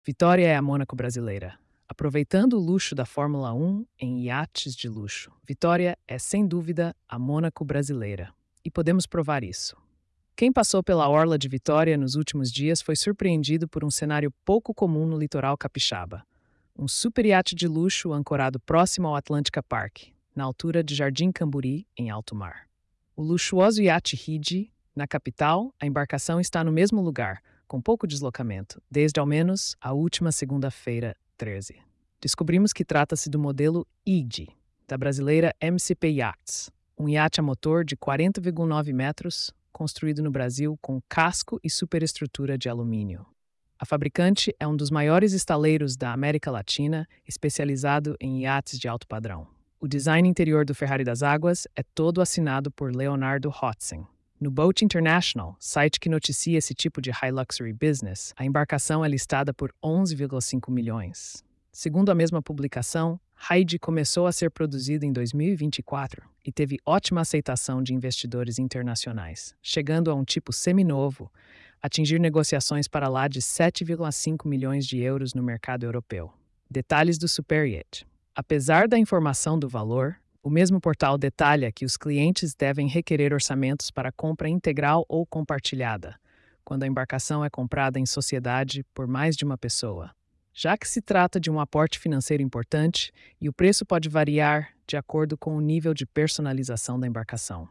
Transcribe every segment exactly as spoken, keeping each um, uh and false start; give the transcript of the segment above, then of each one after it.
Vitória é a Mônaco brasileira. Aproveitando o luxo da Fórmula um em iates de luxo, Vitória é, sem dúvida, a Mônaco brasileira. E podemos provar isso. Quem passou pela orla de Vitória nos últimos dias foi surpreendido por um cenário pouco comum no litoral capixaba. Um super iate de luxo ancorado próximo ao Atlântica Park, na altura de Jardim Camburi, em alto mar. O luxuoso iate Rigi, na capital, a embarcação está no mesmo lugar, com pouco deslocamento, desde ao menos a última segunda-feira, treze. Descobrimos que trata-se do modelo I G, da brasileira M C P Yachts, um iate a motor de quarenta vírgula nove metros, construído no Brasil com casco e superestrutura de alumínio. A fabricante é um dos maiores estaleiros da América Latina, especializado em iates de alto padrão. O design interior do Ferrari das Águas é todo assinado por Leonardo Hotzen. No Boat International, site que noticia esse tipo de high luxury business, a embarcação é listada por onze vírgula cinco milhões. Segundo a mesma publicação, Heidi começou a ser produzida em dois mil e vinte e quatro e teve ótima aceitação de investidores internacionais, chegando a um tipo seminovo, atingir negociações para lá de sete vírgula cinco milhões de euros no mercado europeu. Detalhes do Super Yacht. Apesar da informação do valor, o mesmo portal detalha que os clientes devem requerer orçamentos para compra integral ou compartilhada, quando a embarcação é comprada em sociedade por mais de uma pessoa, já que se trata de um aporte financeiro importante e o preço pode variar de acordo com o nível de personalização da embarcação.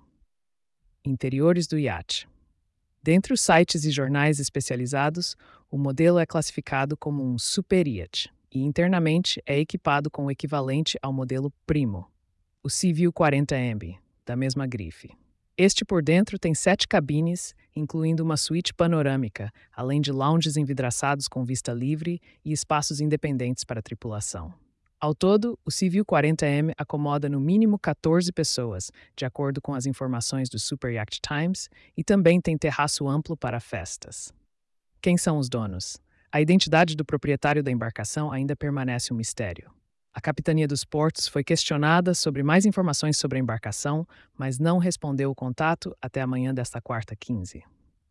Interiores do iate. Dentre os sites e jornais especializados, o modelo é classificado como um super yacht e internamente é equipado com o equivalente ao modelo Primo, o Seaview quarenta M, da mesma grife. Este por dentro tem sete cabines, incluindo uma suíte panorâmica, além de lounges envidraçados com vista livre e espaços independentes para a tripulação. Ao todo, o Seaview quarenta M acomoda no mínimo quatorze pessoas, de acordo com as informações do Super Yacht Times, e também tem terraço amplo para festas. Quem são os donos? A identidade do proprietário da embarcação ainda permanece um mistério. A Capitania dos Portos foi questionada sobre mais informações sobre a embarcação, mas não respondeu o contato até amanhã desta quarta, quinze.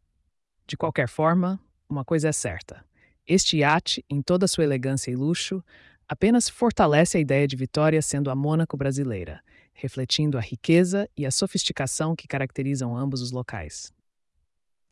De qualquer forma, uma coisa é certa. Este iate, em toda sua elegância e luxo, apenas fortalece a ideia de Vitória sendo a Mônaco brasileira, refletindo a riqueza e a sofisticação que caracterizam ambos os locais.